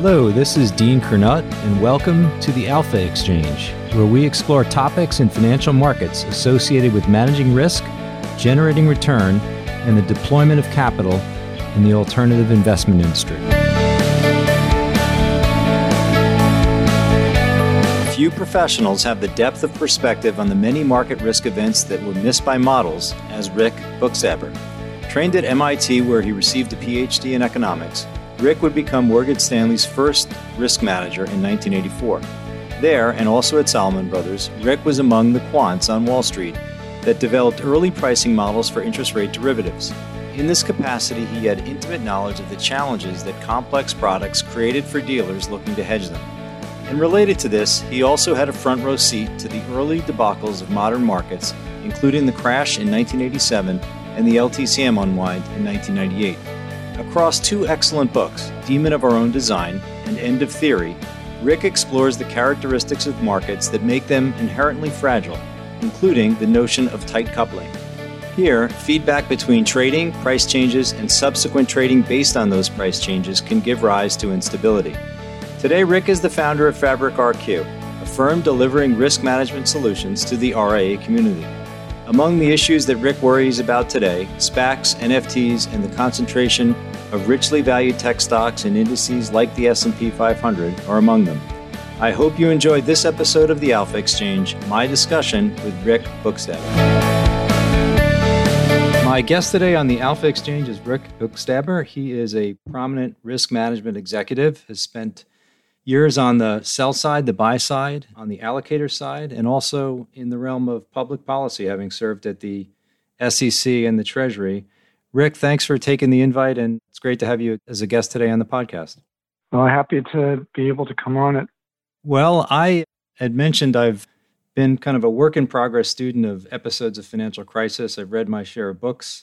Hello, this is Dean Kernut, and welcome to the Alpha Exchange, where we explore topics in financial markets associated with managing risk, generating return, and the deployment of capital in the alternative investment industry. Few professionals have the depth of perspective on the many market risk events that were missed by models as Rick Buchstabber. Trained at MIT, where he received a PhD in economics, Rick would become Morgan Stanley's first risk manager in 1984. There, and also at Salomon Brothers, Rick was among the quants on Wall Street that developed early pricing models for interest rate derivatives. In this capacity, he had intimate knowledge of the challenges that complex products created for dealers looking to hedge them. And related to this, he also had a front row seat to the early debacles of modern markets, including the crash in 1987 and the LTCM unwind in 1998. Across two excellent books, Demon of Our Own Design and End of Theory, Rick explores the characteristics of markets that make them inherently fragile, including the notion of tight coupling. Here, feedback between trading, price changes, and subsequent trading based on those price changes can give rise to instability. Today, Rick is the founder of Fabric RQ, a firm delivering risk management solutions to the RIA community. Among the issues that Rick worries about today, SPACs, NFTs, and the concentration of richly valued tech stocks and indices like the S&P 500 are among them. I hope you enjoyed this episode of the Alpha Exchange, my discussion with Rick Buchstabber. My guest today on the Alpha Exchange is Rick Buchstabber. He is a prominent risk management executive, has spent years on the sell side, the buy side, on the allocator side, and also in the realm of public policy, having served at the SEC and the Treasury. Rick, thanks for taking the invite, and it's great to have you as a guest today on the podcast. Well, happy to be able to come on it. Well, I had mentioned I've been kind of a work-in-progress student of episodes of Financial Crisis. I've read my share of books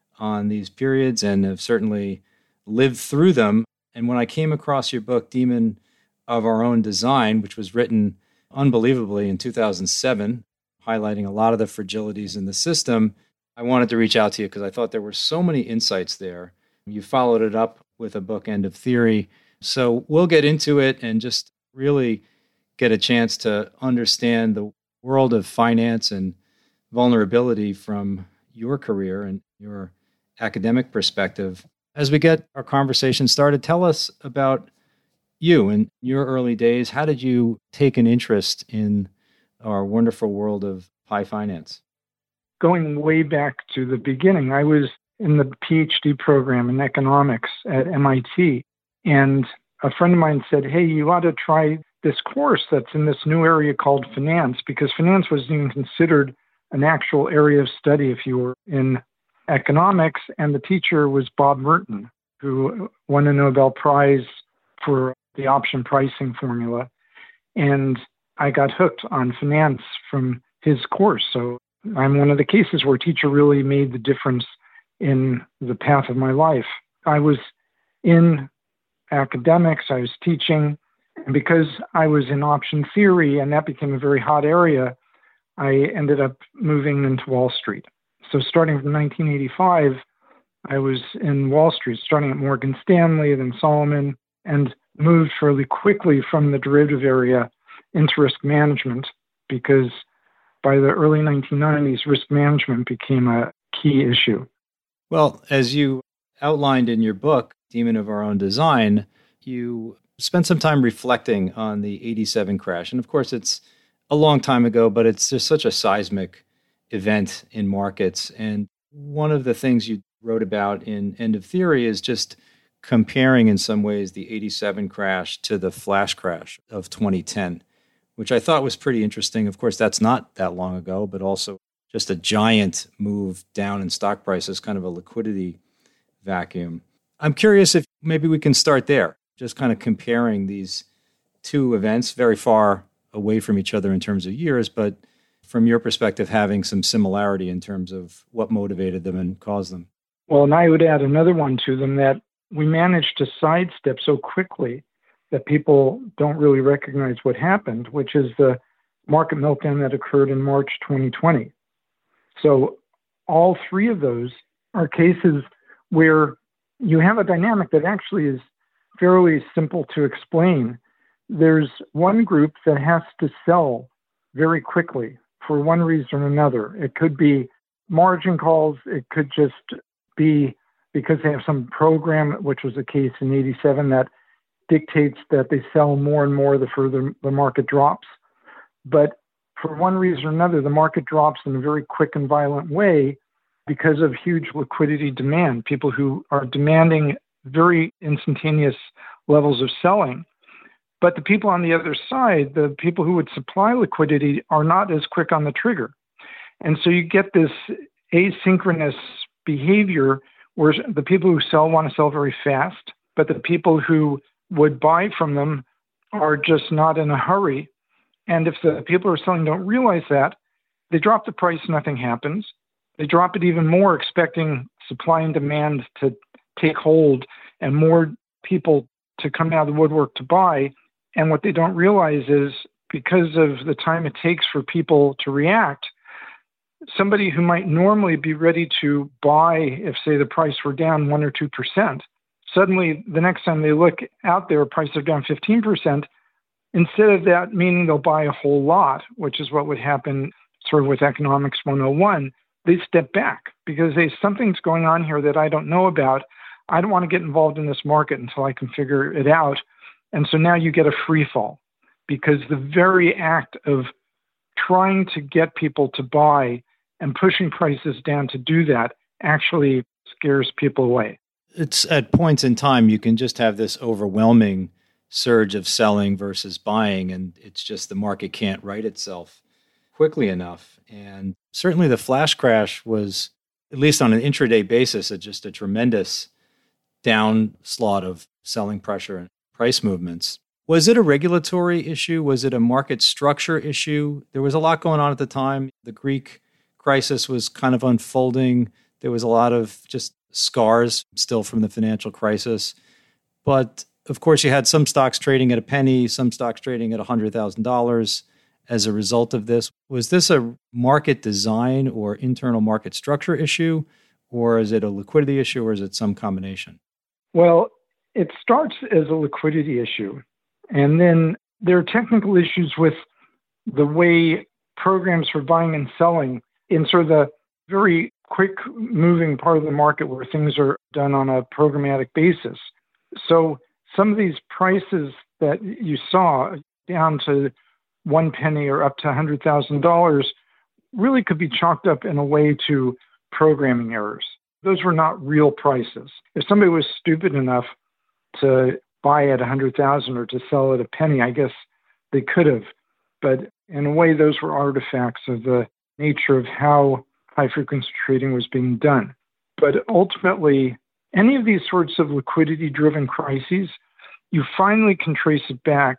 on these periods and have certainly lived through them. And when I came across your book, Demon of Our Own Design, which was written unbelievably in 2007, highlighting a lot of the fragilities in the system, I wanted to reach out to you because I thought there were so many insights there. You followed it up with a book, End of Theory. So we'll get into it and just really get a chance to understand the world of finance and vulnerability from your career and your academic perspective. As we get our conversation started, tell us about you in your early days. How did you take an interest in our wonderful world of high finance? Going way back to the beginning, I was in the PhD program in economics at MIT, and a friend of mine said, hey, you ought to try this course that's in this new area called finance, because finance wasn't even considered an actual area of study if you were in economics, and the teacher was Bob Merton, who won a Nobel Prize for the option pricing formula. And I got hooked on finance from his course. So I'm one of the cases where a teacher really made the difference in the path of my life. I was in academics, I was teaching, and because I was in option theory and that became a very hot area, I ended up moving into Wall Street. So starting from 1985, I was in Wall Street, starting at Morgan Stanley, then Salomon, and moved fairly quickly from the derivative area into risk management, because by the early 1990s, risk management became a key issue. Well, as you outlined in your book, Demon of Our Own Design, you spent some time reflecting on the 87 crash. And of course, it's a long time ago, but it's just such a seismic event in markets. And one of the things you wrote about in End of Theory is just comparing in some ways the 87 crash to the flash crash of 2010, which I thought was pretty interesting. Of course, that's not that long ago, but also just a giant move down in stock prices, kind of a liquidity vacuum. I'm curious if maybe we can start there, just kind of comparing these two events very far away from each other in terms of years, but from your perspective, having some similarity in terms of what motivated them and caused them. Well, and I would add another one to them, that we managed to sidestep so quickly that people don't really recognize what happened, which is the market meltdown that occurred in March 2020. So all three of those are cases where you have a dynamic that actually is fairly simple to explain. There's one group that has to sell very quickly for one reason or another. It could be margin calls. It could just be because they have some program, which was the case in 87, that dictates that they sell more and more the further the market drops. But for one reason or another, the market drops in a very quick and violent way because of huge liquidity demand, people who are demanding very instantaneous levels of selling. But the people on the other side, the people who would supply liquidity, are not as quick on the trigger. And so you get this asynchronous behavior where the people who sell want to sell very fast, but the people who would buy from them are just not in a hurry. And if the people who are selling don't realize that, they drop the price, nothing happens. They drop it even more, expecting supply and demand to take hold and more people to come out of the woodwork to buy. And what they don't realize is because of the time it takes for people to react, somebody who might normally be ready to buy if, say, the price were down 1 or 2%, suddenly the next time they look out there, prices are down 15%. Instead of that meaning they'll buy a whole lot, which is what would happen sort of with Economics 101, they step back because something's going on here that I don't know about. I don't want to get involved in this market until I can figure it out. And so now you get a free fall because the very act of trying to get people to buy and pushing prices down to do that actually scares people away. It's at points in time you can just have this overwhelming surge of selling versus buying, and it's just the market can't right itself quickly enough. And certainly the flash crash was, at least on an intraday basis, just a tremendous downslaught of selling pressure and price movements. Was it a regulatory issue? Was it a market structure issue? There was a lot going on at the time. The Greek crisis was kind of unfolding. There was a lot of just scars still from the financial crisis. But of course, you had some stocks trading at a penny, some stocks trading at $100,000 as a result of this. Was this a market design or internal market structure issue, or is it a liquidity issue, or is it some combination? Well, it starts as a liquidity issue. And then there are technical issues with the way programs for buying and selling in sort of the very quick moving part of the market where things are done on a programmatic basis. So some of these prices that you saw down to 1 penny or up to $100,000 really could be chalked up in a way to programming errors. Those were not real prices. If somebody was stupid enough to buy at 100,000 or to sell at a penny, I guess they could have. But in a way, those were artifacts of the nature of how high-frequency trading was being done. But ultimately, any of these sorts of liquidity-driven crises, you finally can trace it back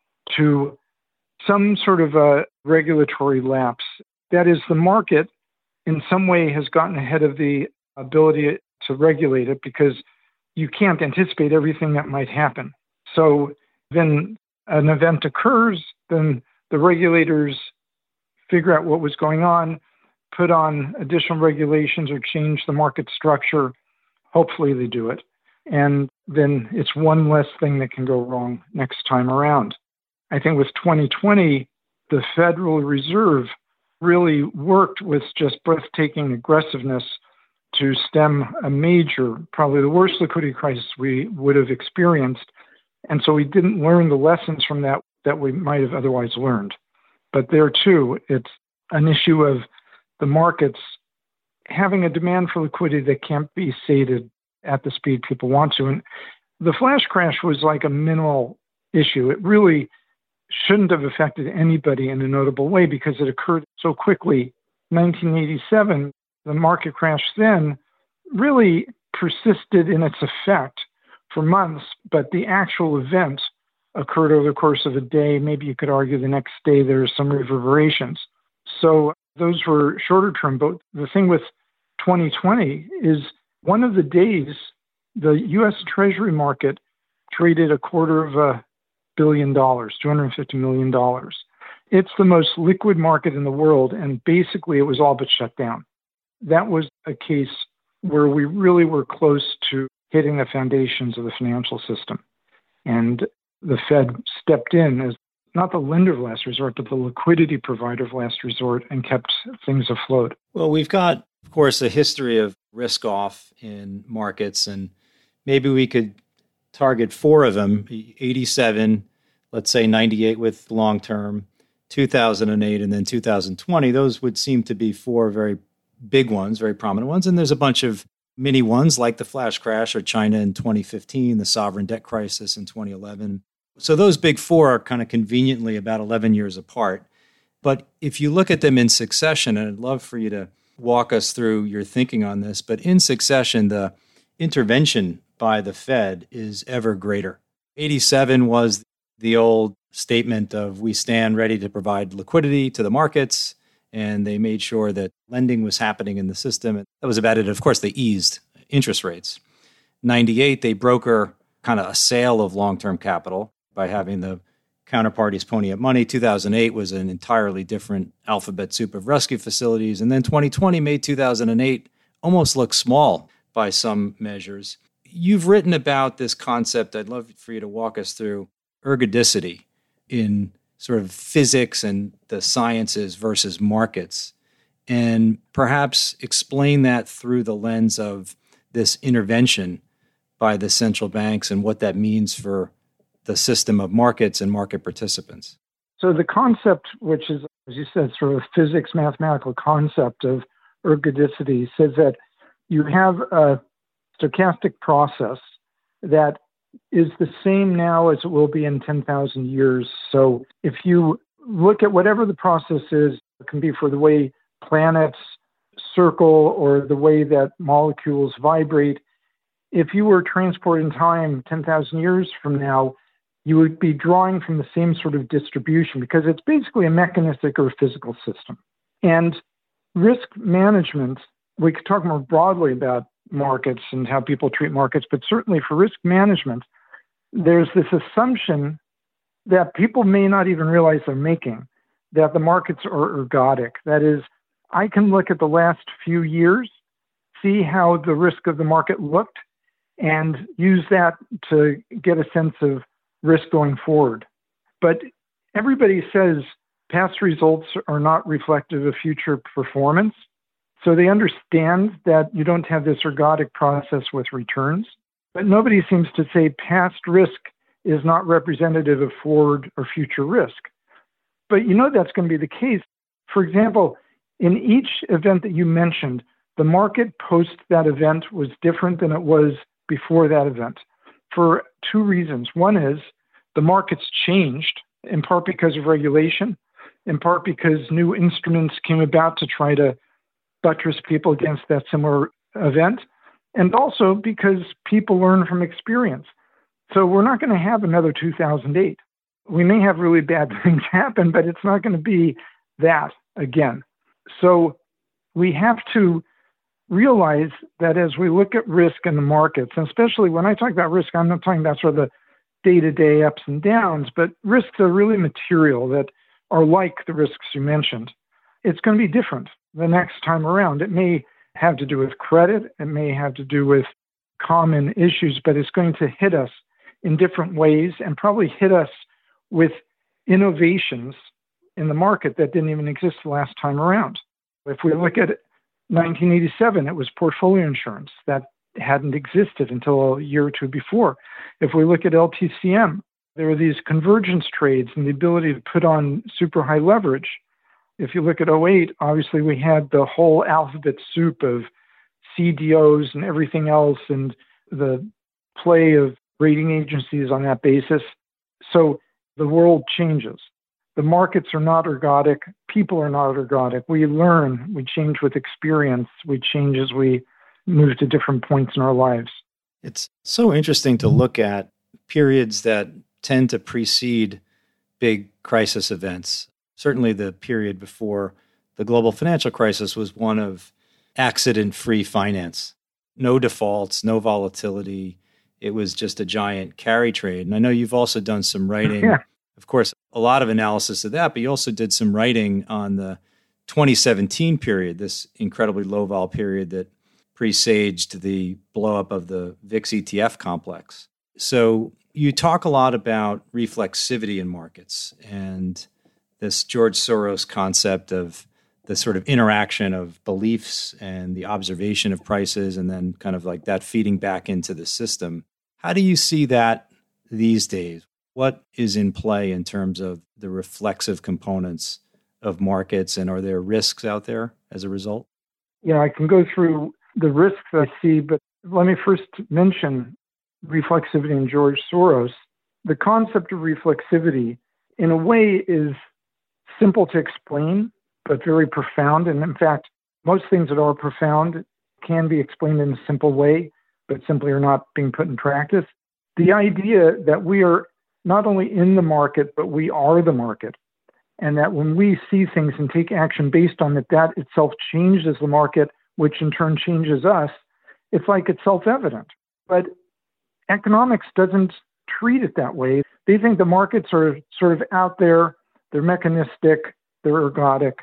to some sort of a regulatory lapse. That is, the market in some way has gotten ahead of the ability to regulate it because you can't anticipate everything that might happen. So then an event occurs, then the regulators figure out what was going on, put on additional regulations or change the market structure. Hopefully they do it. And then it's one less thing that can go wrong next time around. I think with 2020, the Federal Reserve really worked with just breathtaking aggressiveness to stem a major, probably the worst liquidity crisis we would have experienced. And so we didn't learn the lessons from that we might have otherwise learned. But there too, it's an issue of the markets having a demand for liquidity that can't be sated at the speed people want to. And the flash crash was like a minimal issue. It really shouldn't have affected anybody in a notable way because it occurred so quickly. 1987, the market crash then really persisted in its effect for months, but the actual event occurred over the course of a day. Maybe you could argue the next day there's some reverberations. So those were shorter term. But the thing with 2020 is one of the days, the U.S. Treasury market traded $250 million, $250 million. It's the most liquid market in the world, and basically it was all but shut down. That was a case where we really were close to hitting the foundations of the financial system. And the Fed stepped in as not the lender of last resort, but the liquidity provider of last resort and kept things afloat. Well, we've got, of course, a history of risk off in markets, and maybe we could target four of them: 87, let's say 98 with long term, 2008, and then 2020. Those would seem to be four very big ones, very prominent ones. And there's a bunch of mini ones like the flash crash or China in 2015, the sovereign debt crisis in 2011. So those big four are kind of conveniently about 11 years apart. But if you look at them in succession, and I'd love for you to walk us through your thinking on this, but in succession, the intervention by the Fed is ever greater. 87 was the old statement of we stand ready to provide liquidity to the markets, and they made sure that lending was happening in the system. That was about it. Of course, they eased interest rates. 98, they broker kind of a sale of long-term capital by having the counterparties pony up money. 2008 was an entirely different alphabet soup of rescue facilities. And then 2020 made 2008 almost look small by some measures. You've written about this concept. I'd love for you to walk us through ergodicity in sort of physics and the sciences versus markets, and perhaps explain that through the lens of this intervention by the central banks and what that means for the system of markets and market participants. So the concept, which is, as you said, sort of a physics mathematical concept of ergodicity, says that you have a stochastic process that is the same now as it will be in 10,000 years. So if you look at whatever the process is, it can be for the way planets circle or the way that molecules vibrate. If you were transported in time 10,000 years from now, you would be drawing from the same sort of distribution because it's basically a mechanistic or physical system. And risk management, we could talk more broadly about markets and how people treat markets, but certainly for risk management, there's this assumption that people may not even realize they're making, that the markets are ergodic. That is, I can look at the last few years, see how the risk of the market looked, and use that to get a sense of risk going forward. But everybody says past results are not reflective of future performance. So they understand that you don't have this ergodic process with returns, but nobody seems to say past risk is not representative of forward or future risk. But you know that's going to be the case. For example, in each event that you mentioned, the market post that event was different than it was before that event for two reasons. One is the markets changed, in part because of regulation, in part because new instruments came about to try to buttress people against that similar event, and also because people learn from experience. So we're not going to have another 2008. We may have really bad things happen, but it's not going to be that again. So we have to realize that as we look at risk in the markets, and especially when I talk about risk, I'm not talking about sort of the day-to-day ups and downs, but risks are really material that are like the risks you mentioned. It's going to be different the next time around. It may have to do with credit. It may have to do with common issues, but it's going to hit us in different ways and probably hit us with innovations in the market that didn't even exist the last time around. If we look at 1987, it was portfolio insurance that hadn't existed until a year or two before. If we look at LTCM, there are these convergence trades and the ability to put on super high leverage. If you look at '08, obviously we had the whole alphabet soup of CDOs and everything else and the play of rating agencies on that basis. So the world changes. The markets are not ergodic. People are not ergodic. We learn, we change with experience, we change as we move to different points in our lives. It's so interesting to look at periods that tend to precede big crisis events. Certainly the period before the global financial crisis was one of accident-free finance. No defaults, no volatility. It was just a giant carry trade. And I know you've also done some writing, of course, a lot of analysis of that, but you also did some writing on the 2017 period, this incredibly low vol period that presaged the blow up of the VIX ETF complex. So You talk a lot about reflexivity in markets and this George Soros concept of the sort of interaction of beliefs and the observation of prices and then kind of like that feeding back into the system. How do you see that these days? What is in play in terms of the reflexive components of markets, and are there risks out there as a result? Yeah, I can go through the risks I see, but let me first mention reflexivity and George Soros. The concept of reflexivity, in a way, is simple to explain, but very profound. And in fact, most things that are profound can be explained in a simple way, but simply are not being put in practice. The idea that we are not only in the market, but we are the market. And that when we see things and take action based on it, that itself changes the market, which in turn changes us. It's like it's self-evident. But economics doesn't treat it that way. They think the markets are sort of out there, they're mechanistic, they're ergodic.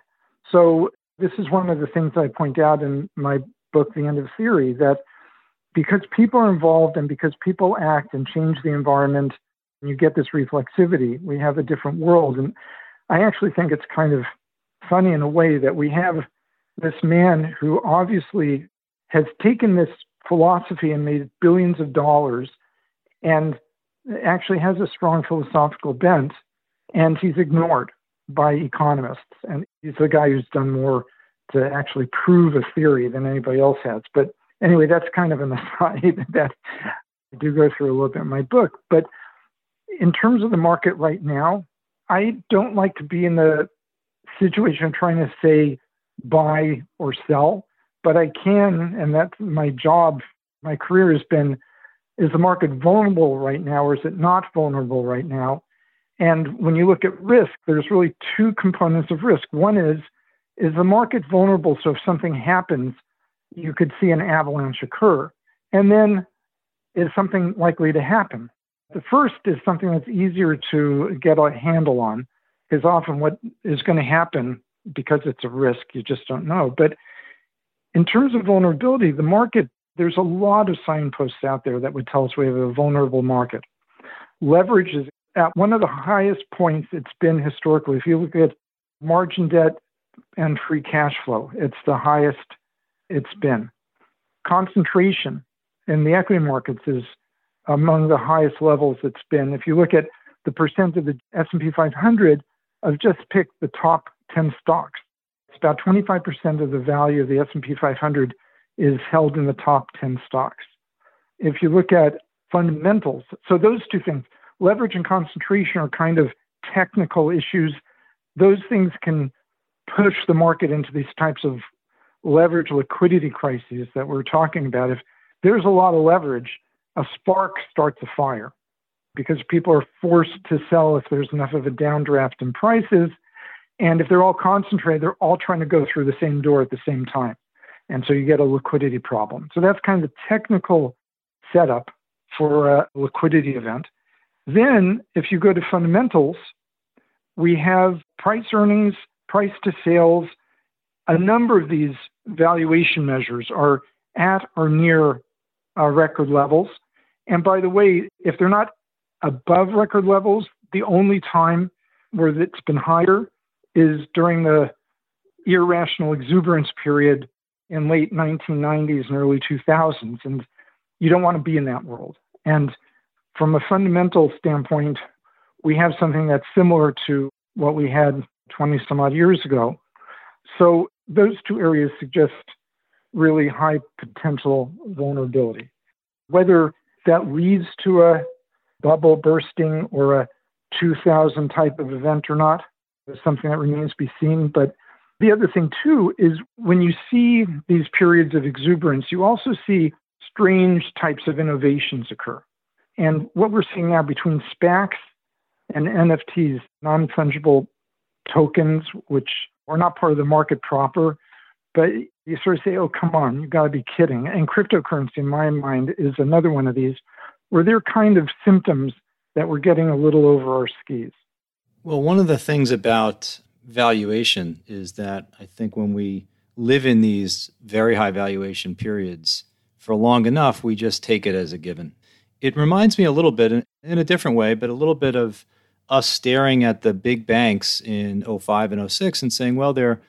So this is one of the things I point out in my book, The End of Theory, that because people are involved and because people act and change the environment, and you get this reflexivity, we have a different world. And I actually think it's kind of funny in a way that we have this man who obviously has taken this philosophy and made billions of dollars and actually has a strong philosophical bent, and he's ignored by economists. And he's the guy who's done more to actually prove a theory than anybody else has. But anyway, that's kind of an aside that I do go through a little bit in my book. But in terms of the market right now, I don't like to be in the situation of trying to say buy or sell, but I can, and that's my job, my career has been, is the market vulnerable right now or is it not vulnerable right now? And when you look at risk, there's really two components of risk. One is the market vulnerable? So if something happens, you could see an avalanche occur. And then is something likely to happen? The first is something that's easier to get a handle on, because often what is going to happen, because it's a risk, you just don't know. But in terms of vulnerability, the market, there's a lot of signposts out there that would tell us we have a vulnerable market. Leverage is at one of the highest points it's been historically. If you look at margin debt and free cash flow, it's the highest it's been. Concentration in the equity markets is among the highest levels it's been. If you look at the percent of the S&P 500, I've just picked the top 10 stocks. It's about 25% of the value of the S&P 500 is held in the top 10 stocks. If you look at fundamentals, so those two things, leverage and concentration, are kind of technical issues. Those things can push the market into these types of leverage liquidity crises that we're talking about. If there's a lot of leverage, a spark starts a fire because people are forced to sell if there's enough of a downdraft in prices. And if they're all concentrated, they're all trying to go through the same door at the same time. And so you get a liquidity problem. So that's kind of the technical setup for a liquidity event. Then if you go to fundamentals, we have price earnings, price to sales. A number of these valuation measures are at or near record levels. And by the way, if they're not above record levels, the only time where it's been higher is during the irrational exuberance period in late 1990s and early 2000s. And you don't want to be in that world. And from a fundamental standpoint, we have something that's similar to what we had 20 some odd years ago. So those two areas suggest really high potential vulnerability. Whether that leads to a bubble bursting or a 2000 type of event or not is something that remains to be seen. But the other thing, too, is when you see these periods of exuberance, you also see strange types of innovations occur. And what we're seeing now between SPACs and NFTs, non-fungible tokens, which are not part of the market proper, but you sort of say, oh, come on, you've got to be kidding. And cryptocurrency, in my mind, is another one of these, where they're kind of symptoms that we're getting a little over our skis. Well, one of the things about valuation is that I think when we live in these very high valuation periods for long enough, we just take it as a given. It reminds me a little bit, in a different way, but a little bit of us staring at the big banks in '05 and '06 and saying, well, they're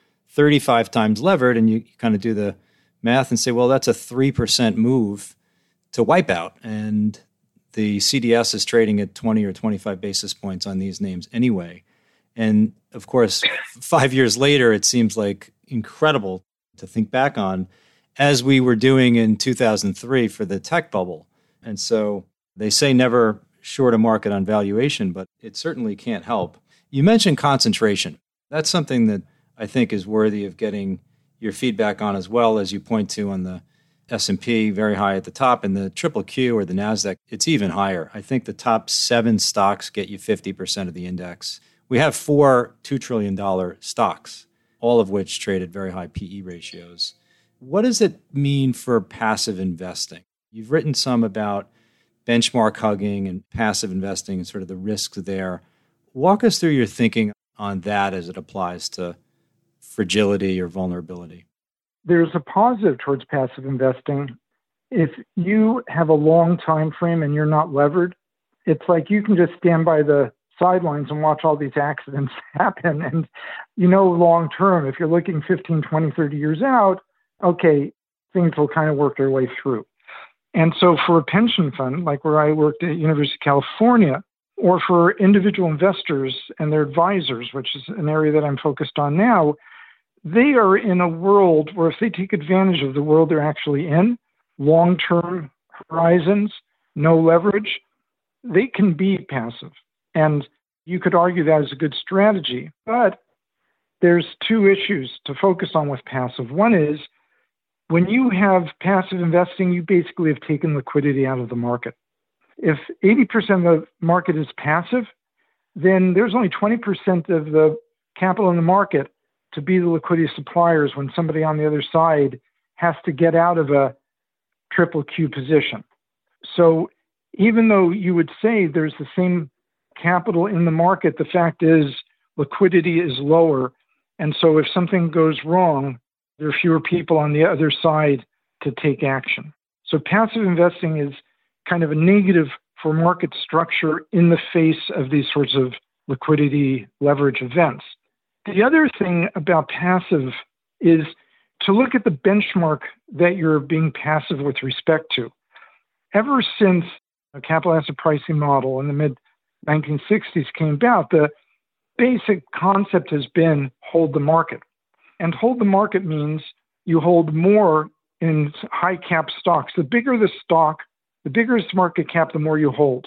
35 times levered. And you kind of do the math and say, well, that's a 3% move to wipeout. And the CDS is trading at 20 or 25 basis points on these names anyway. And of course, 5 years later, it seems like incredible to think back on, as we were doing in 2003 for the tech bubble. And so they say never short a market on valuation, but it certainly can't help. You mentioned concentration. That's something that I think is worthy of getting your feedback on, as well, as you point to on the S&P, very high at the top, and the triple Q or the NASDAQ, it's even higher. I think the top 7 stocks get you 50% of the index. We have 4 $2 trillion stocks, all of which trade at very high PE ratios. What does it mean for passive investing? You've written some about benchmark hugging and passive investing and sort of the risks there. Walk us through your thinking on that as it applies to fragility or vulnerability. There's a positive towards passive investing. If you have a long time frame and you're not levered, it's like you can just stand by the sidelines and watch all these accidents happen. And long term, if you're looking 15, 20, 30 years out, okay, things will kind of work their way through. And so for a pension fund, like where I worked at University of California, or for individual investors and their advisors, which is an area that I'm focused on now, they are in a world where if they take advantage of the world they're actually in, long-term horizons, no leverage, they can be passive. And you could argue that is a good strategy. But there's 2 issues to focus on with passive. One is, when you have passive investing, you basically have taken liquidity out of the market. If 80% of the market is passive, then there's only 20% of the capital in the market to be the liquidity suppliers when somebody on the other side has to get out of a triple Q position. So even though you would say there's the same capital in the market, the fact is liquidity is lower. And so if something goes wrong, there are fewer people on the other side to take action. So passive investing is kind of a negative for market structure in the face of these sorts of liquidity leverage events. The other thing about passive is to look at the benchmark that you're being passive with respect to. Ever since a capital asset pricing model in the mid-1960s came about, the basic concept has been hold the market. And hold the market means you hold more in high cap stocks. The bigger the stock, the bigger its market cap, the more you hold.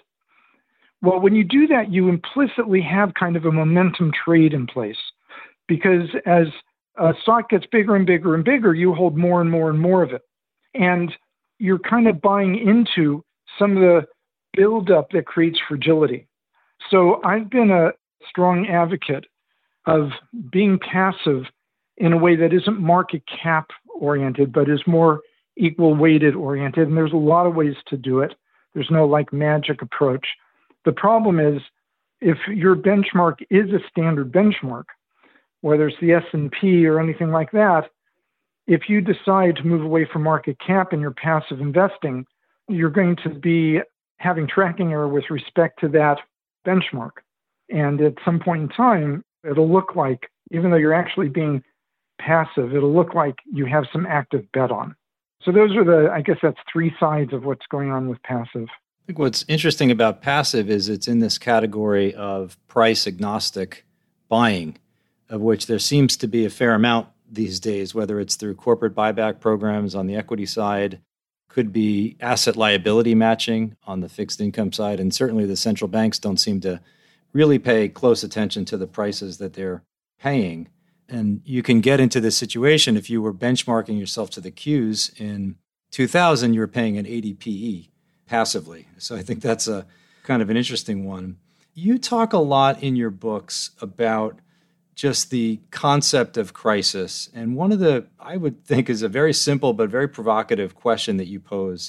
Well, when you do that, you implicitly have kind of a momentum trade in place, because as a stock gets bigger and bigger and bigger, you hold more and more and more of it. And you're kind of buying into some of the buildup that creates fragility. So I've been a strong advocate of being passive in a way that isn't market cap oriented, but is more equal weighted oriented. And there's a lot of ways to do it. There's no magic approach. The problem is, if your benchmark is a standard benchmark, whether it's the S&P or anything like that, if you decide to move away from market cap in your passive investing, you're going to be having tracking error with respect to that benchmark. And at some point in time, it'll look like, even though you're actually being passive, it'll look like you have some active bet on. So those are I guess that's 3 sides of what's going on with passive. I think what's interesting about passive is it's in this category of price agnostic buying, of which there seems to be a fair amount these days, whether it's through corporate buyback programs on the equity side, could be asset liability matching on the fixed income side. And certainly the central banks don't seem to really pay close attention to the prices that they're paying. And you can get into this situation if you were benchmarking yourself to the Qs in 2000, you were paying an 80 PE passively. So I think that's a kind of an interesting one. You talk a lot in your books about just the concept of crisis. And one of the, I would think, is a very simple but very provocative question that you pose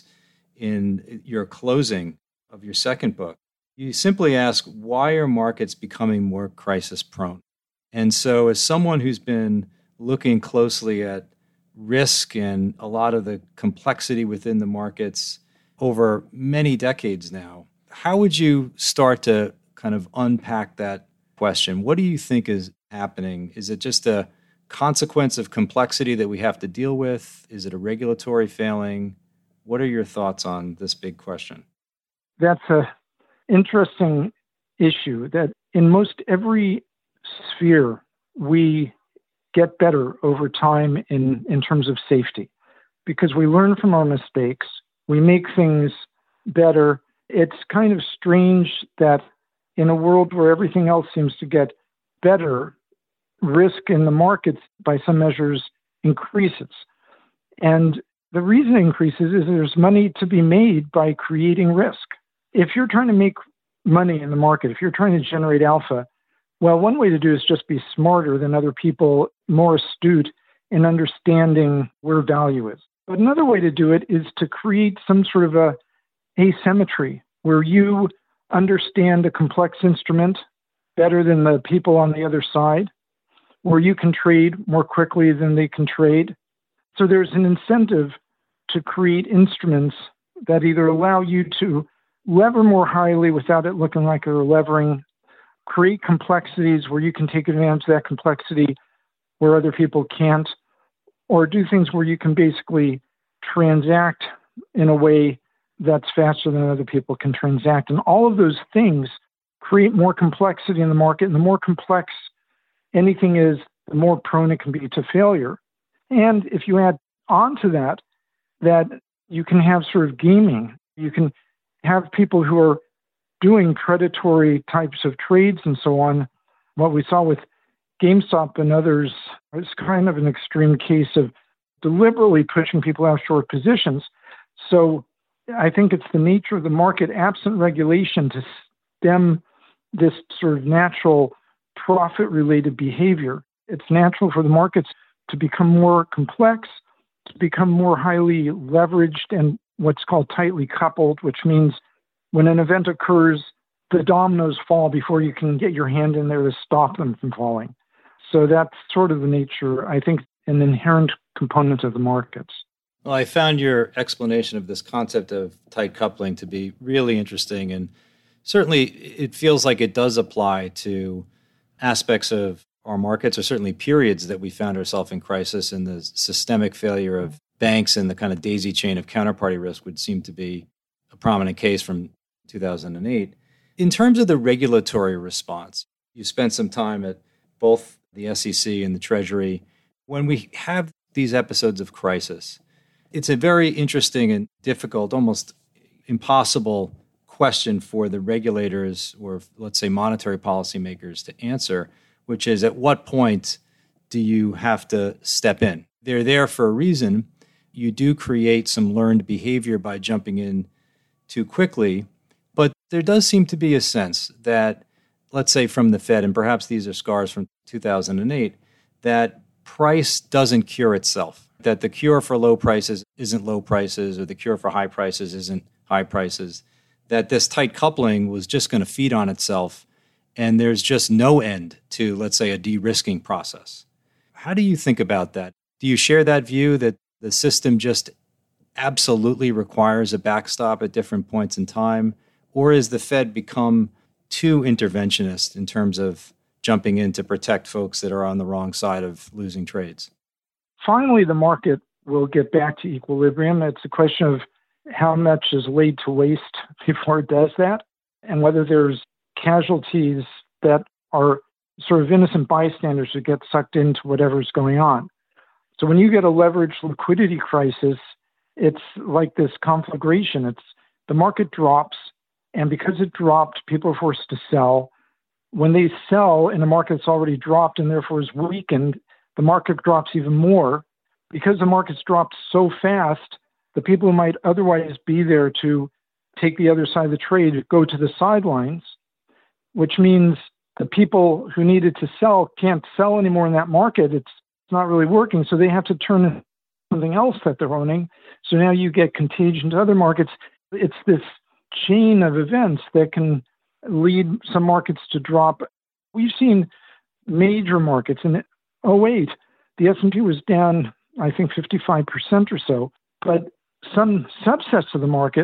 in your closing of your second book. You simply ask, why are markets becoming more crisis prone? And so as someone who's been looking closely at risk and a lot of the complexity within the markets, over many decades now. How would you start to kind of unpack that question? What do you think is happening? Is it just a consequence of complexity that we have to deal with? Is it a regulatory failing? What are your thoughts on this big question? That's an interesting issue that in most every sphere, we get better over time in terms of safety because we learn from our mistakes. We make things better. It's kind of strange that in a world where everything else seems to get better, risk in the markets by some measures increases. And the reason it increases is there's money to be made by creating risk. If you're trying to make money in the market, if you're trying to generate alpha, well, one way to do it is just be smarter than other people, more astute in understanding where value is. But another way to do it is to create some sort of a asymmetry where you understand a complex instrument better than the people on the other side, where you can trade more quickly than they can trade. So there's an incentive to create instruments that either allow you to lever more highly without it looking like you're levering, create complexities where you can take advantage of that complexity where other people can't, or do things where you can basically transact in a way that's faster than other people can transact. And all of those things create more complexity in the market. And the more complex anything is, the more prone it can be to failure. And if you add on to that, that you can have sort of gaming. You can have people who are doing predatory types of trades and so on. What we saw with GameStop and others is kind of an extreme case of deliberately pushing people out of short positions. So I think it's the nature of the market, absent regulation, to stem this sort of natural profit-related behavior. It's natural for the markets to become more complex, to become more highly leveraged and what's called tightly coupled, which means when an event occurs, the dominoes fall before you can get your hand in there to stop them from falling. So that's sort of the nature, I think, an inherent component of the markets. Well, I found your explanation of this concept of tight coupling to be really interesting. And certainly it feels like it does apply to aspects of our markets, or certainly periods that we found ourselves in crisis, and the systemic failure of banks and the kind of daisy chain of counterparty risk would seem to be a prominent case from 2008. In terms of the regulatory response, you spent some time at both the SEC and the Treasury. When we have these episodes of crisis, it's a very interesting and difficult, almost impossible question for the regulators or, let's say, monetary policymakers to answer, which is at what point do you have to step in? They're there for a reason. You do create some learned behavior by jumping in too quickly, but there does seem to be a sense that, let's say from the Fed, and perhaps these are scars from 2008, that price doesn't cure itself, that the cure for low prices isn't low prices, or the cure for high prices isn't high prices, that this tight coupling was just going to feed on itself, and there's just no end to, let's say, a de-risking process. How do you think about that? Do you share that view that the system just absolutely requires a backstop at different points in time? Or has the Fed become too interventionist in terms of jumping in to protect folks that are on the wrong side of losing trades? Finally, the market will get back to equilibrium. It's a question of how much is laid to waste before it does that, and whether there's casualties that are sort of innocent bystanders who get sucked into whatever's going on. So when you get a leveraged liquidity crisis, it's like this conflagration. It's the market drops, and because it dropped, people are forced to sell. When they sell in a market that's already dropped and therefore is weakened, the market drops even more. Because the market's dropped so fast, the people who might otherwise be there to take the other side of the trade go to the sidelines, which means the people who needed to sell can't sell anymore in that market. It's not really working, so they have to turn to something else that they're owning. So now you get contagion to other markets. It's this chain of events that can lead some markets to drop. We've seen major markets. In 2008, the S&P was down, I think, 55% or so, but some subsets of the market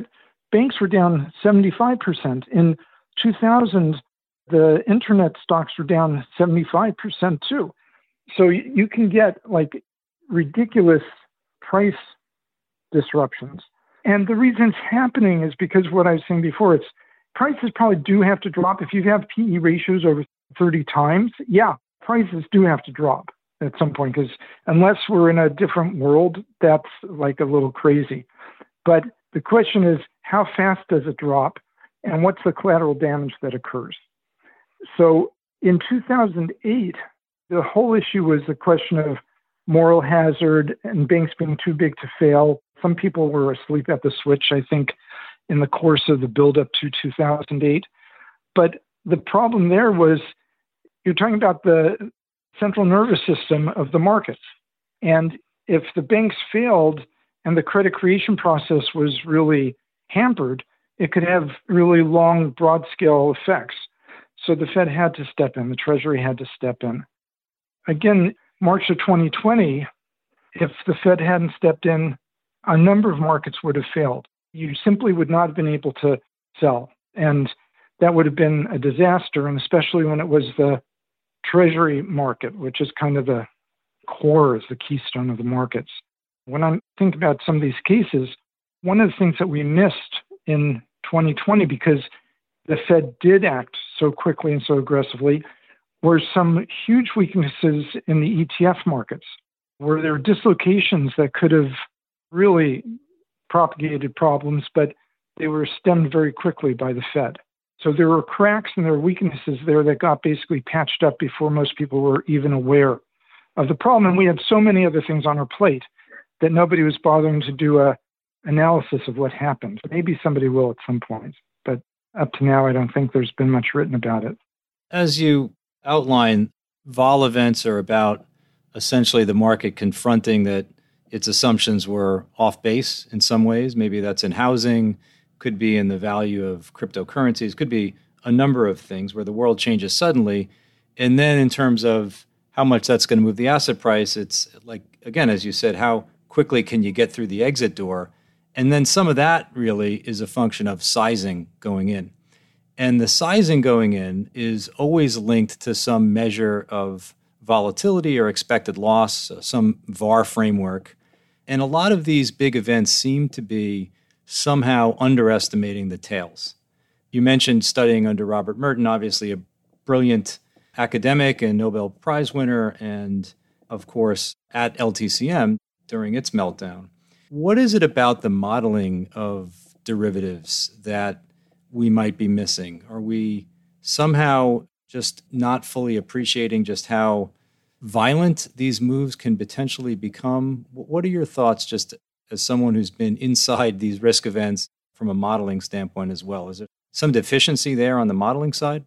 banks were down 75%. In 2000, the internet stocks were down 75% too. So you can get like ridiculous price disruptions. And the reason it's happening is because what I was saying before, it's prices probably do have to drop. If you have PE ratios over 30 times, yeah, prices do have to drop at some point, because unless we're in a different world, that's like a little crazy. But the question is, how fast does it drop, and what's the collateral damage that occurs? So in 2008, the whole issue was the question of moral hazard and banks being too big to fail. Some people were asleep at the switch, I think, in the course of the buildup to 2008. But the problem there was you're talking about the central nervous system of the markets. And if the banks failed and the credit creation process was really hampered, it could have really long, broad-scale effects. So the Fed had to step in. The Treasury had to step in. Again, March of 2020, if the Fed hadn't stepped in, a number of markets would have failed. You simply would not have been able to sell. And that would have been a disaster, and especially when it was the Treasury market, which is kind of the core, is the keystone of the markets. When I think about some of these cases, one of the things that we missed in 2020, because the Fed did act so quickly and so aggressively, were some huge weaknesses in the ETF markets, where there were dislocations that could have really propagated problems, but they were stemmed very quickly by the Fed. So there were cracks and there were weaknesses there that got basically patched up before most people were even aware of the problem. And we had so many other things on our plate that nobody was bothering to do a analysis of what happened. Maybe somebody will at some point, but up to now, I don't think there's been much written about it. As you outline, vol events are about essentially the market confronting that its assumptions were off base in some ways. Maybe that's in housing, could be in the value of cryptocurrencies, could be a number of things where the world changes suddenly. And then in terms of how much that's going to move the asset price, it's like, again, as you said, how quickly can you get through the exit door? And then some of that really is a function of sizing going in. And the sizing going in is always linked to some measure of volatility or expected loss, some VAR framework. And a lot of these big events seem to be somehow underestimating the tails. You mentioned studying under Robert Merton, obviously a brilliant academic and Nobel Prize winner, and of course at LTCM during its meltdown. What is it about the modeling of derivatives that we might be missing? Are we somehow just not fully appreciating just how violent these moves can potentially become? What are your thoughts, just as someone who's been inside these risk events from a modeling standpoint as well? Is there some deficiency there on the modeling side?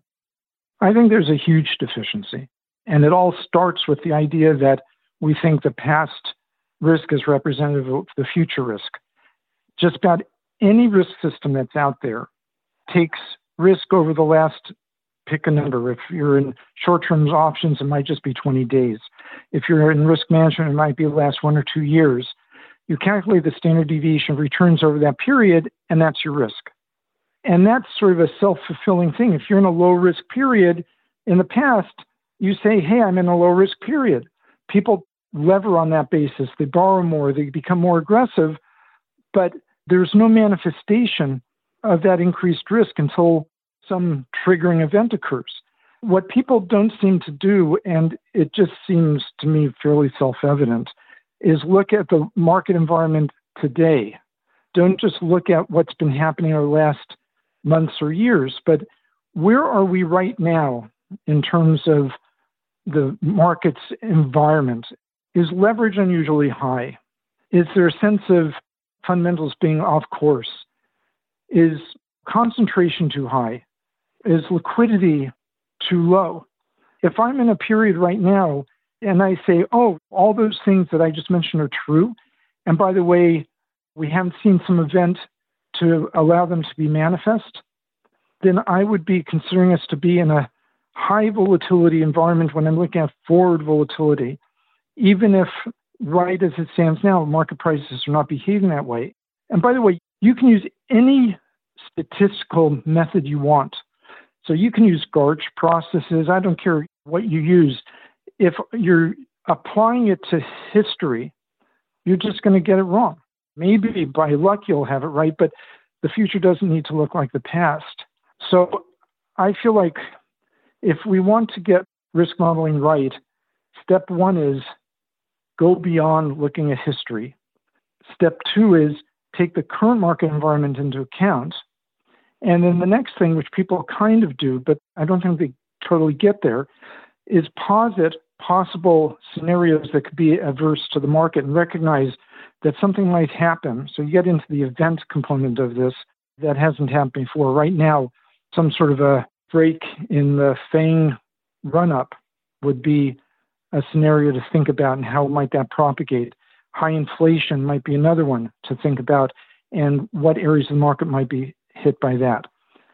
I think there's a huge deficiency. And it all starts with the idea that we think the past risk is representative of the future risk. Just about any risk system that's out there takes risk over the last, pick a number. If you're in short-term options, it might just be 20 days. If you're in risk management, it might be the last 1 or 2 years. You calculate the standard deviation of returns over that period, and that's your risk. And that's sort of a self-fulfilling thing. If you're in a low-risk period, in the past, you say, hey, I'm in a low-risk period. People lever on that basis. They borrow more. They become more aggressive. But there's no manifestation of that increased risk until some triggering event occurs. What people don't seem to do, and it just seems to me fairly self-evident, is look at the market environment today. Don't just look at what's been happening over the last months or years, but where are we right now in terms of the market's environment? Is leverage unusually high? Is there a sense of fundamentals being off course? Is concentration too high? Is liquidity too low? If I'm in a period right now and I say, oh, all those things that I just mentioned are true, and by the way, we haven't seen some event to allow them to be manifest, then I would be considering us to be in a high volatility environment when I'm looking at forward volatility, even if right as it stands now, market prices are not behaving that way. And by the way, you can use any statistical method you want. So you can use GARCH processes. I don't care what you use. If you're applying it to history, you're just going to get it wrong. Maybe by luck you'll have it right, but the future doesn't need to look like the past. So I feel like if we want to get risk modeling right, step one is go beyond looking at history. Step two is take the current market environment into account. And then the next thing, which people kind of do, but I don't think they totally get there, is posit possible scenarios that could be adverse to the market and recognize that something might happen. So you get into the event component of this that hasn't happened before. Right now, some sort of a break in the FANG run-up would be a scenario to think about, and how might that propagate. High inflation might be another one to think about, and what areas of the market might be hit by that.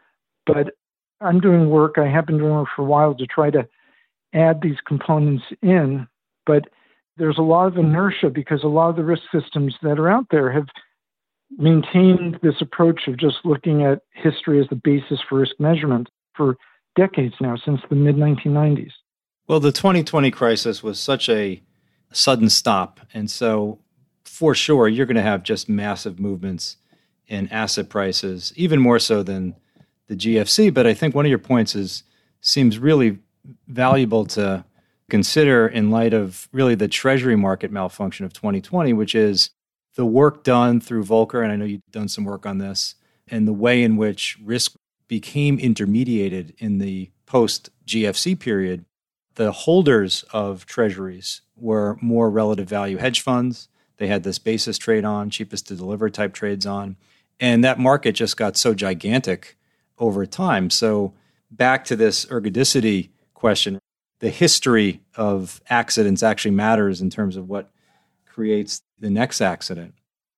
But I'm doing work, I have been doing work for a while to try to add these components in, but there's a lot of inertia because a lot of the risk systems that are out there have maintained this approach of just looking at history as the basis for risk measurement for decades now, since the mid-1990s. Well, the 2020 crisis was such a sudden stop. And so for sure, you're going to have just massive movements in asset prices, even more so than the GFC. But I think one of your points seems really valuable to consider in light of really the treasury market malfunction of 2020, which is the work done through Volcker, and I know you've done some work on this, and the way in which risk became intermediated in the post-GFC period. The holders of treasuries were more relative value hedge funds. They had this basis trade on, cheapest to deliver type trades on. And that market just got so gigantic over time. So back to this ergodicity question, the history of accidents actually matters in terms of what creates the next accident.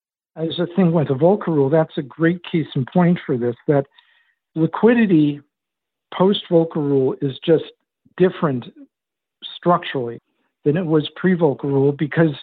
As a thing with the Volcker rule, that's a great case in point for this, that liquidity post-Volcker rule is just different structurally than it was pre-Volcker rule, because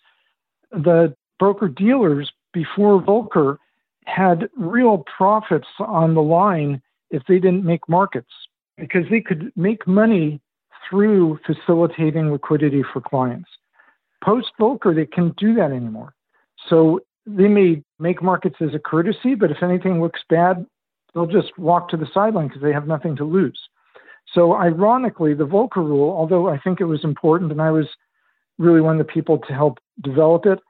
the broker-dealers before Volcker had real profits on the line if they didn't make markets, because they could make money through facilitating liquidity for clients. Post-Volcker, they can't do that anymore. So they may make markets as a courtesy, but if anything looks bad, they'll just walk to the sideline because they have nothing to lose. So ironically, the Volcker rule, although I think it was important and I was really one of the people to help develop it,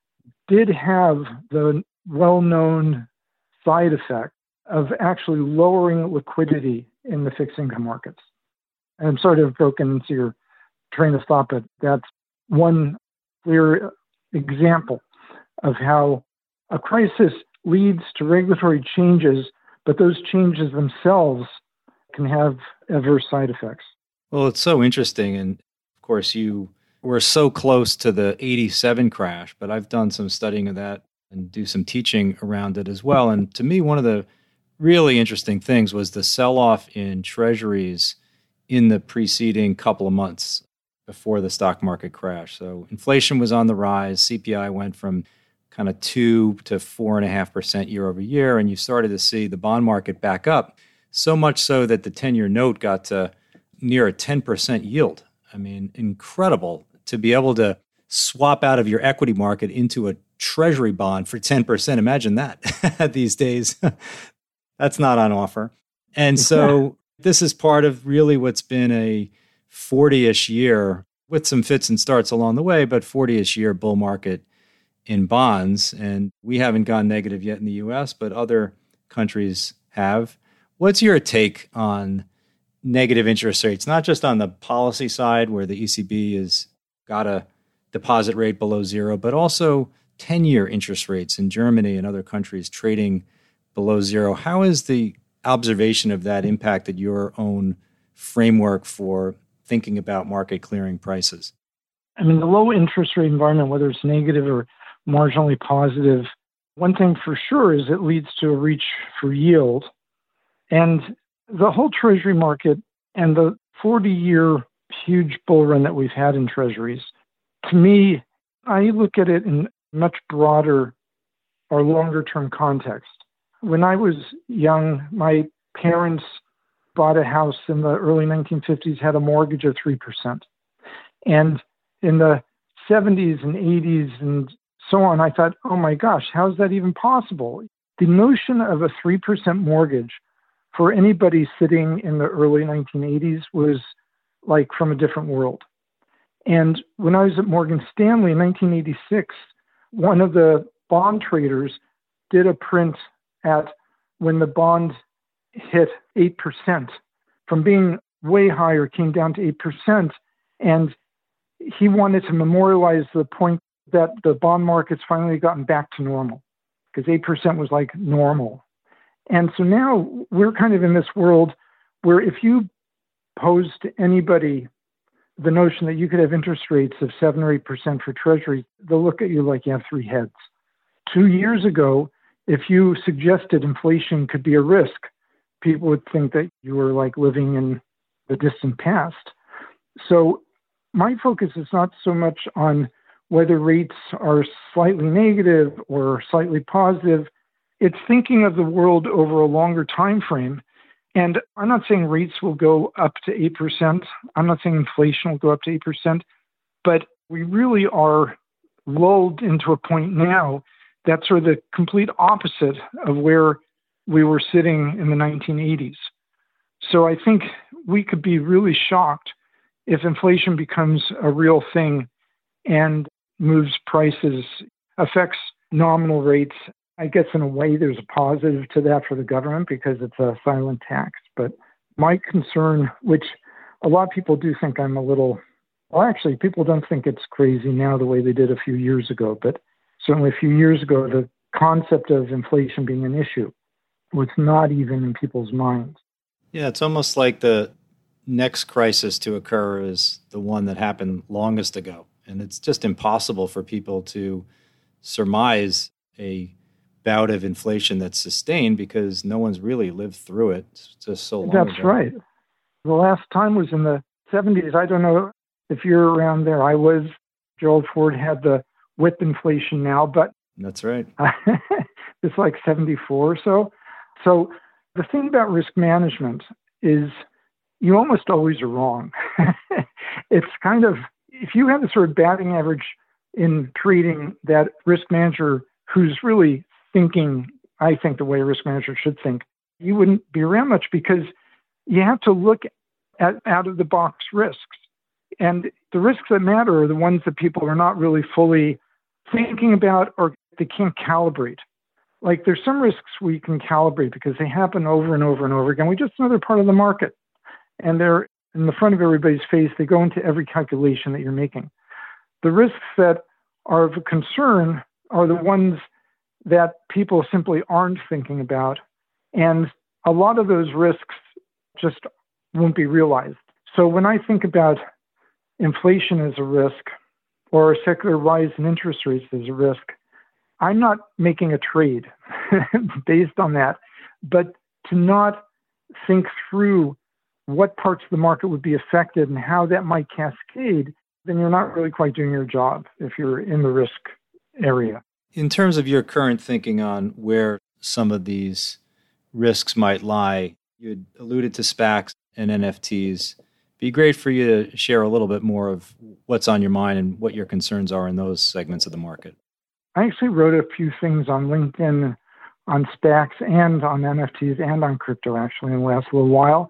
did have the well-known side effect of actually lowering liquidity in the fixed income markets. And I'm sorry to have broken into your train of thought, but that's one clear example of how a crisis leads to regulatory changes, but those changes themselves can have adverse side effects. Well, it's so interesting. And of course, you were so close to the 87 crash, but I've done some studying of that and do some teaching around it as well. And to me, one of the really interesting things was the sell-off in treasuries in the preceding couple of months before the stock market crash. So inflation was on the rise. CPI went from kind of 2 to 4.5% year over year. And you started to see the bond market back up, so much so that the 10-year note got to near a 10% yield. I mean, incredible to be able to swap out of your equity market into a treasury bond for 10%. Imagine that these days. That's not on offer. And so this is part of really what's been a 40-ish year with some fits and starts along the way, but 40-ish year bull market in bonds. And we haven't gone negative yet in the US, but other countries have. What's your take on negative interest rates, not just on the policy side where the ECB has got a deposit rate below zero, but also 10-year interest rates in Germany and other countries trading below zero? How has the observation of that impacted your own framework for thinking about market clearing prices? I mean, the low interest rate environment, whether it's negative or marginally positive, one thing for sure is it leads to a reach for yield. And the whole treasury market and the 40-year huge bull run that we've had in treasuries, to me, I look at it in much broader or longer term context. When I was young, my parents bought a house in the early 1950s, had a mortgage of 3%. And in the 70s and 80s and so on, I thought, oh my gosh, how is that even possible? The notion of a 3% mortgage for anybody sitting in the early 1980s was like from a different world. And when I was at Morgan Stanley in 1986, one of the bond traders did a print at when the bond hit 8%. From being way higher, came down to 8%. And he wanted to memorialize the point that the bond market's finally gotten back to normal, because 8% was like normal. And so now we're kind of in this world where if you pose to anybody the notion that you could have interest rates of 7 or 8% for Treasury, they'll look at you like you have three heads. 2 years ago, if you suggested inflation could be a risk, people would think that you were like living in the distant past. So my focus is not so much on whether rates are slightly negative or slightly positive. It's thinking of the world over a longer time frame. And I'm not saying rates will go up to 8%. I'm not saying inflation will go up to 8%. But we really are lulled into a point now that's sort of the complete opposite of where we were sitting in the 1980s. So I think we could be really shocked if inflation becomes a real thing and moves prices, affects nominal rates. I guess in a way there's a positive to that for the government because it's a silent tax. But my concern, which a lot of people do think I'm a little, well, actually, people don't think it's crazy now the way they did a few years ago. But certainly a few years ago, the concept of inflation being an issue was not even in people's minds. Yeah, it's almost like the next crisis to occur is the one that happened longest ago. And it's just impossible for people to surmise a bout of inflation that's sustained because no one's really lived through it just so long ago. That's right. The last time was in the 70s. I don't know if you're around there. I was. Gerald Ford had the whip inflation now, but that's right. It's like 74 or so. So the thing about risk management is you almost always are wrong. It's kind of, if you have the sort of batting average in trading that risk manager who's really thinking, I think the way a risk manager should think, you wouldn't be around much because you have to look at out of the box risks. And the risks that matter are the ones that people are not really fully thinking about or they can't calibrate. Like there's some risks we can calibrate because they happen over and over and over again. We just know they're part of the market and they're in the front of everybody's face. They go into every calculation that you're making. The risks that are of a concern are the ones that people simply aren't thinking about. And a lot of those risks just won't be realized. So when I think about inflation as a risk or a secular rise in interest rates as a risk, I'm not making a trade based on that. But to not think through what parts of the market would be affected and how that might cascade, then you're not really quite doing your job if you're in the risk area. In terms of your current thinking on where some of these risks might lie, you had alluded to SPACs and NFTs. Be great for you to share a little bit more of what's on your mind and what your concerns are in those segments of the market. I actually wrote a few things on LinkedIn on SPACs and on NFTs and on crypto actually in the last little while.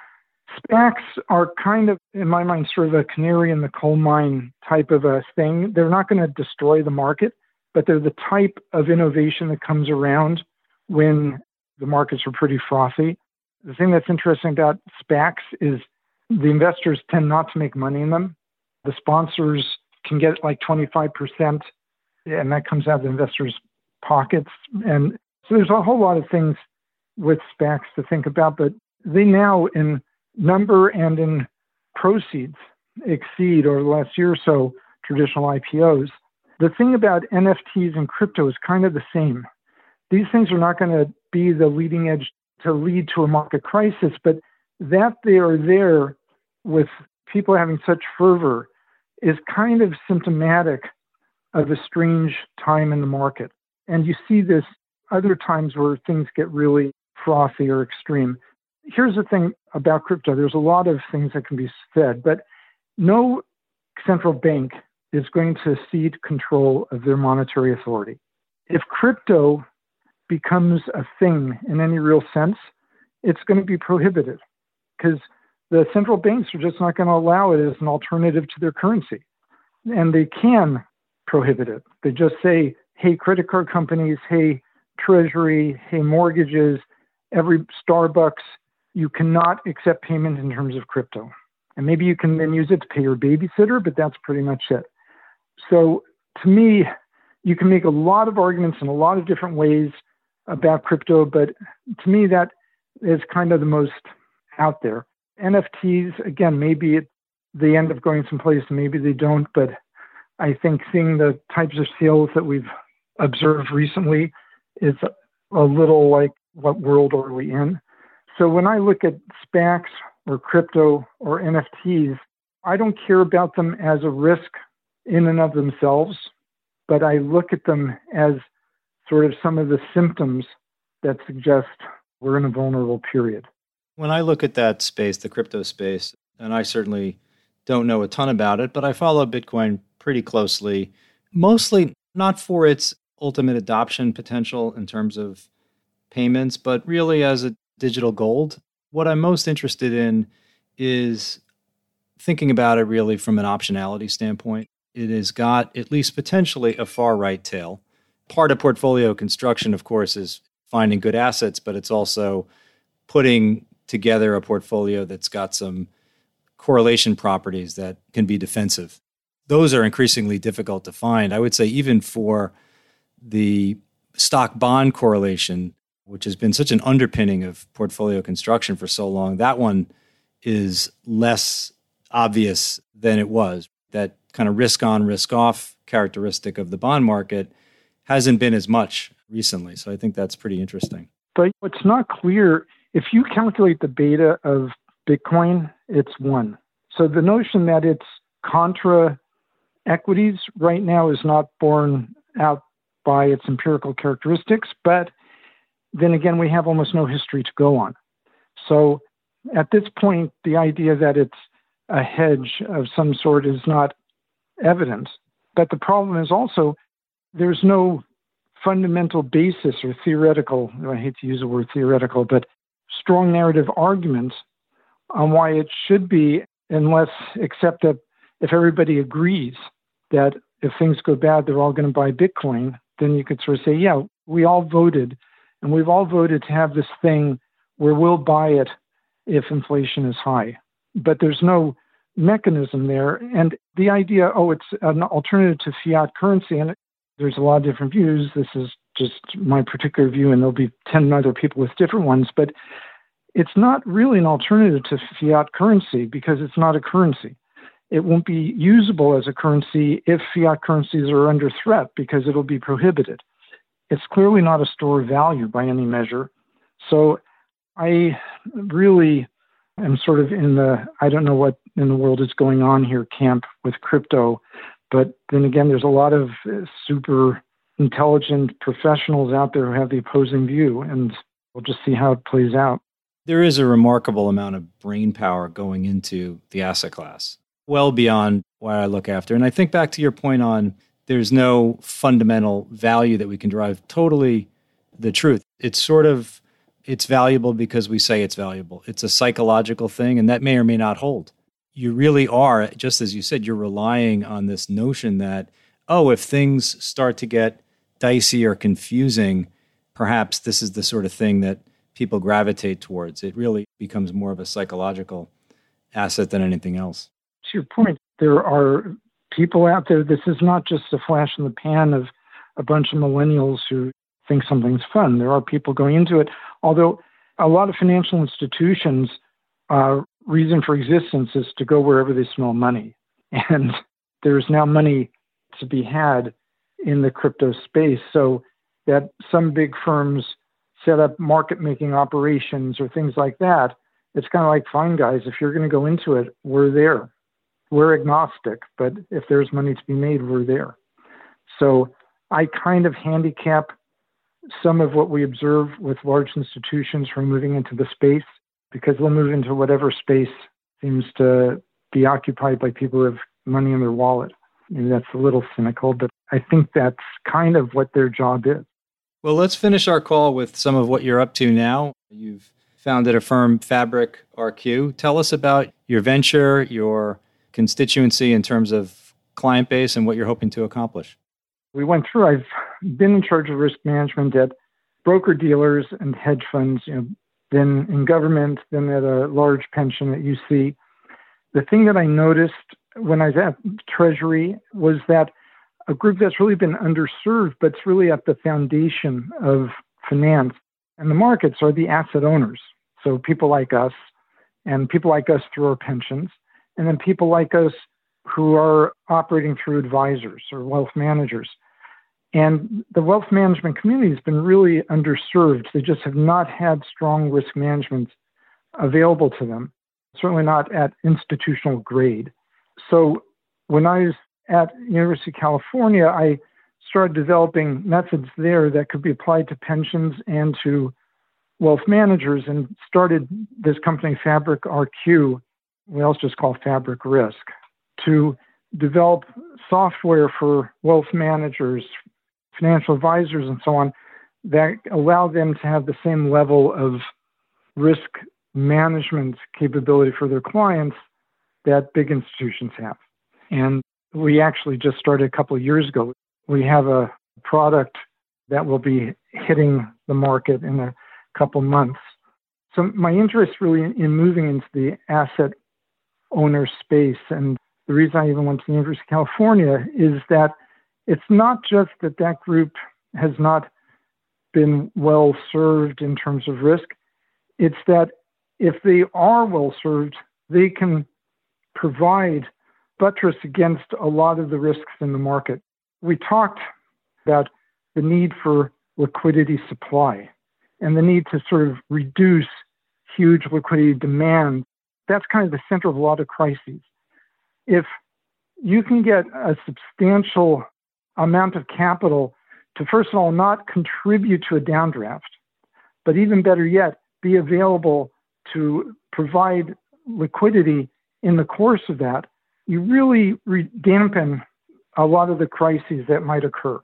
SPACs are kind of, in my mind, sort of a canary in the coal mine type of a thing. They're not going to destroy the market, but they're the type of innovation that comes around when the markets are pretty frothy. The thing that's interesting about SPACs is the investors tend not to make money in them. The sponsors can get like 25%, and that comes out of the investors' pockets. And so there's a whole lot of things with SPACs to think about, but they now in number and in proceeds exceed over the last year or so traditional IPOs. The thing about NFTs and crypto is kind of the same. These things are not going to be the leading edge to lead to a market crisis, but that they are there with people having such fervor is kind of symptomatic of a strange time in the market. And you see this other times where things get really frothy or extreme. Here's the thing about crypto. There's a lot of things that can be said, but no central bank is going to cede control of their monetary authority. If crypto becomes a thing in any real sense, it's going to be prohibited because the central banks are just not going to allow it as an alternative to their currency. And they can prohibit it. They just say, hey, credit card companies, hey, treasury, hey, mortgages, every Starbucks, you cannot accept payment in terms of crypto. And maybe you can then use it to pay your babysitter, but that's pretty much it. So to me, you can make a lot of arguments in a lot of different ways about crypto, but to me, that is kind of the most out there. NFTs, again, maybe they end up going someplace, maybe they don't, but I think seeing the types of sales that we've observed recently is a little like, what world are we in? So when I look at SPACs or crypto or NFTs, I don't care about them as a risk in and of themselves, but I look at them as sort of some of the symptoms that suggest we're in a vulnerable period. When I look at that space, the crypto space, and I certainly don't know a ton about it, but I follow Bitcoin pretty closely, mostly not for its ultimate adoption potential in terms of payments, but really as a digital gold. What I'm most interested in is thinking about it really from an optionality standpoint. It has got at least potentially a far right tail. Part of portfolio construction, of course, is finding good assets, but it's also putting together a portfolio that's got some correlation properties that can be defensive. Those are increasingly difficult to find. I would say even for the stock bond correlation, which has been such an underpinning of portfolio construction for so long, that one is less obvious than it was. That kind of risk on, risk off characteristic of the bond market hasn't been as much recently. So I think that's pretty interesting. But what's not clear, if you calculate the beta of Bitcoin, it's 1. So the notion that it's contra equities right now is not borne out by its empirical characteristics, but then again, we have almost no history to go on. So at this point, the idea that it's a hedge of some sort is not evident. But the problem is also there's no fundamental basis or theoretical, I hate to use the word theoretical, but strong narrative arguments on why it should be, except that if everybody agrees that if things go bad, they're all going to buy Bitcoin, then you could sort of say, yeah, we all voted, and we've all voted to have this thing where we'll buy it if inflation is high. But there's no mechanism there. And the idea, it's an alternative to fiat currency, and there's a lot of different views. This is just my particular view, and there'll be 10 other people with different ones. But it's not really an alternative to fiat currency because it's not a currency. It won't be usable as a currency if fiat currencies are under threat because it'll be prohibited. It's clearly not a store of value by any measure. So I really am sort of in the, I don't know what in the world is going on here camp with crypto. But then again, there's a lot of super intelligent professionals out there who have the opposing view, and we'll just see how it plays out. There is a remarkable amount of brain power going into the asset class, well beyond what I look after. And I think back to your point on there's no fundamental value that we can derive. Totally the truth. It's valuable because we say it's valuable. It's a psychological thing, and that may or may not hold. You really are, just as you said, you're relying on this notion that, if things start to get dicey or confusing, perhaps this is the sort of thing that people gravitate towards. It really becomes more of a psychological asset than anything else. To your point, there are people out there, this is not just a flash in the pan of a bunch of millennials who think something's fun. There are people going into it, although a lot of financial institutions reason for existence is to go wherever they smell money. And there's now money to be had in the crypto space. So that some big firms set up market-making operations or things like that, it's kind of like, fine, guys, if you're going to go into it, we're there. We're agnostic, but if there's money to be made, we're there. So I kind of handicap some of what we observe with large institutions who are moving into the space, because they'll move into whatever space seems to be occupied by people who have money in their wallet. Maybe that's a little cynical, but I think that's kind of what their job is. Well, let's finish our call with some of what you're up to now. You've founded a firm, Fabric RQ. Tell us about your venture, your constituency in terms of client base, and what you're hoping to accomplish. I've been in charge of risk management at broker-dealers and hedge funds, then in government, then at a large pension at UC. The thing that I noticed when I was at Treasury was that a group that's really been underserved, but it's really at the foundation of finance and the markets, are the asset owners. So people like us, and people like us through our pensions, and then people like us who are operating through advisors or wealth managers. And the wealth management community has been really underserved. They just have not had strong risk management available to them, certainly not at institutional grade. So when I was at University of California, I started developing methods there that could be applied to pensions and to wealth managers, and started this company, Fabric RQ, we also just call Fabric Risk, to develop software for wealth managers, financial advisors, and so on, that allow them to have the same level of risk management capability for their clients that big institutions have. And we actually just started a couple of years ago. We have a product that will be hitting the market in a couple months. So my interest really in moving into the asset owner space, and the reason I even went to the University of California, is that it's not just that that group has not been well served in terms of risk. It's that if they are well served, they can provide buttress against a lot of the risks in the market. We talked about the need for liquidity supply and the need to sort of reduce huge liquidity demand. That's kind of the center of a lot of crises. If you can get a substantial amount of capital to, first of all, not contribute to a downdraft, but even better yet, be available to provide liquidity in the course of that, you really dampen a lot of the crises that might occur.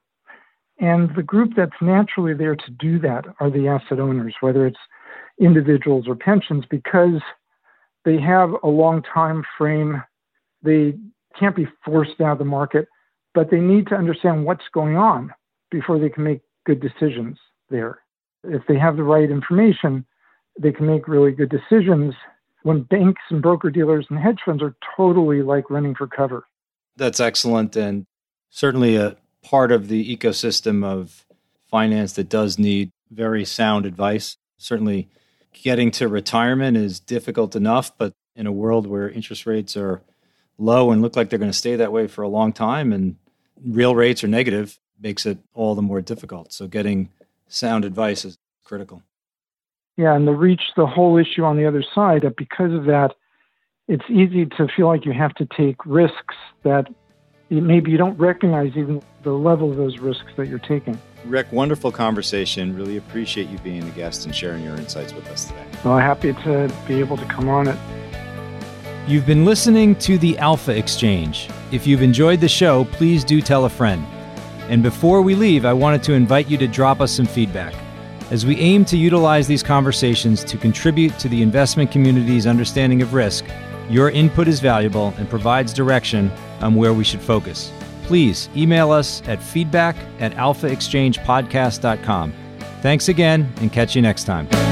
And the group that's naturally there to do that are the asset owners, whether it's individuals or pensions, because they have a long time frame. They can't be forced out of the market, but they need to understand what's going on before they can make good decisions there. If they have the right information, they can make really good decisions when banks and broker-dealers and hedge funds are totally like running for cover. That's excellent, and certainly a part of the ecosystem of finance that does need very sound advice. Certainly getting to retirement is difficult enough, but in a world where interest rates are low and look like they're going to stay that way for a long time and real rates are negative, makes it all the more difficult. So getting sound advice is critical. Yeah, and to reach the whole issue on the other side, that because of that, it's easy to feel like you have to take risks that maybe you don't recognize even the level of those risks that you're taking. Rick, wonderful conversation. Really appreciate you being a guest and sharing your insights with us today. Well, happy to be able to come on it. You've been listening to the Alpha Exchange. If you've enjoyed the show, please do tell a friend. And before we leave, I wanted to invite you to drop us some feedback, as we aim to utilize these conversations to contribute to the investment community's understanding of risk. Your input is valuable and provides direction on where we should focus. Please email us at feedback@alphaexchangepodcast.com. Thanks again, and catch you next time.